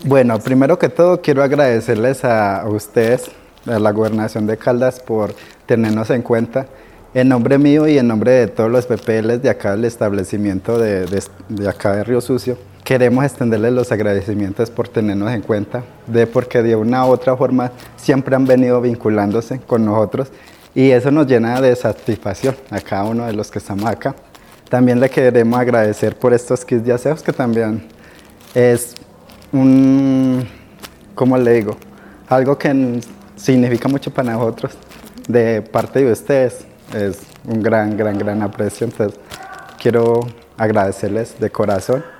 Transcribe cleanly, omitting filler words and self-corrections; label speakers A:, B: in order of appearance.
A: Bueno, primero que todo quiero agradecerles a ustedes, a la Gobernación de Caldas, por tenernos en cuenta. En nombre mío y en nombre de todos los PPLs de acá del establecimiento de acá de Río Sucio, queremos extenderles los agradecimientos por tenernos en cuenta, porque de una u otra forma siempre han venido vinculándose con nosotros y eso nos llena de satisfacción a cada uno de los que estamos acá. También le queremos agradecer por estos kits de aseos que también es ¿cómo le digo? Algo que significa mucho para nosotros de parte de ustedes. Es un gran aprecio. Entonces, quiero agradecerles de corazón